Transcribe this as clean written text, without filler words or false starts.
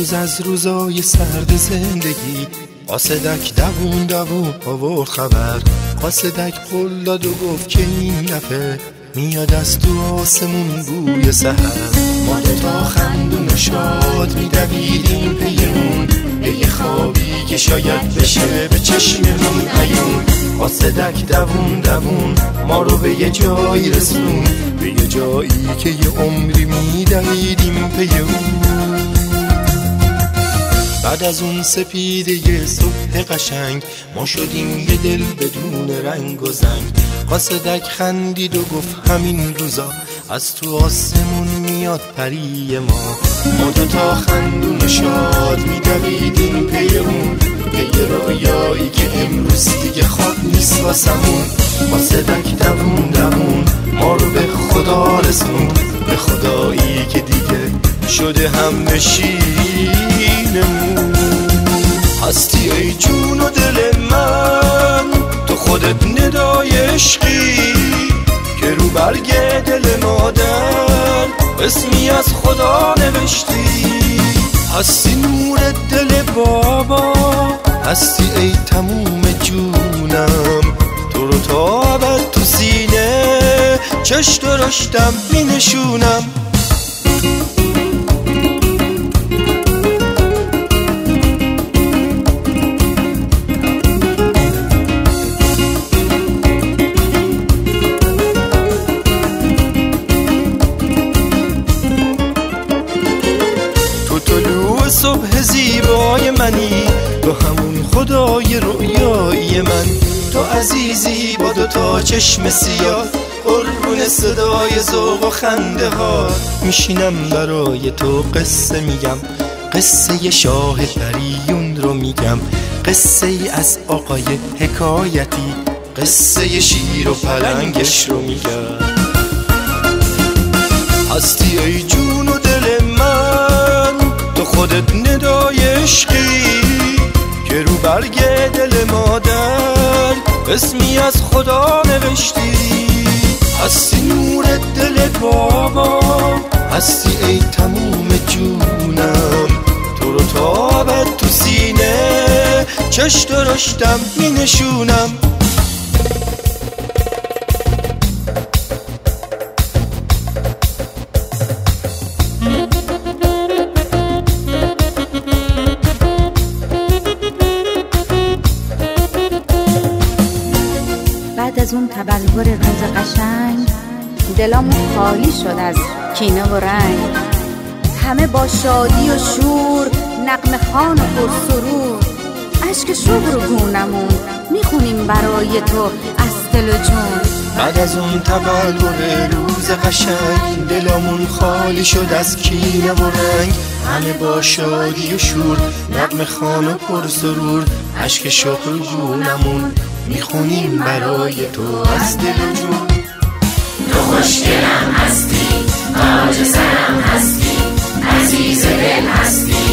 روز از روزای سرد زندگی قاصدک دوون دوون آورد خبر. قاصدک قول داد و گفت که این دفعه میاد از تو آسمون بوی سحر. ما دوتا خندون و شاد میدویدیم پی اون، به یه خوابی که شاید بشه به چشممون عیون. قاصدک دوون دوون ما رو به یه جایی رسون، به یه جایی که یه عمری میدویدیم پی اون. بعد از اون سپیده صبح قشنگ ما شدیم یه دل بدون رنگ و زنگ. قاصدک خندید و گفت همین روزا از تو آسمون میاد پری ما. ما دوتا خندون و شاد میدویدیم پی اون، به یه رویایی که امروز دیگه خواب نیست واسمون. قاصدک دوون دوون ما رو به خدا رسون، به خدایی که دیگه شده هم نشینمون. هستی ای جون و دل من، تو خودت ندای عشقی که رو برگ دل مادر اسمی از خدا نوشتی. هستی نور دل بابا، هستی ای تموم جونم، تو رو تا ابد تو سینه چش درشتم می نشونم. صبح زیبای منی، تو همون خدای رویایی من. تو عزیزی با دوتا چشم سیاه، قربون صدای ذوق و خنده ها. میشینم برای تو قصه میگم، قصه شاه پریون رو میگم. قصه ای از آقای حکایتی، قصه شیر و پلنگش رو میگم. هستی ای جون و دل من، تو خودت ندای عشقی که رو برگ دل مادر اسمی از خدا نوشتی. هستی نور دل بابا، هستی ای تموم جونم، تو رو تا ابد تو سینه چش درشتم می نشونم. بعد از اون تبلور روز قشنگ دلامون خالی شد از کینه و رنگ. همه با شادی و شور نغمه خوان و پرسرور، اشک شوق رو گونمون میخونیم برای تو از دل و جون. بعد از اون تبلور روز قشنگ دلامون خالی شد از کینه و رنگ. همه با شادی و شور نغمه خوان و پرسرور، اشک شوق رو گونمون میخونیم برای تو از دل و جون. تو خوشگلم هستی، تاج سرم هستی، عزیز دل هستی.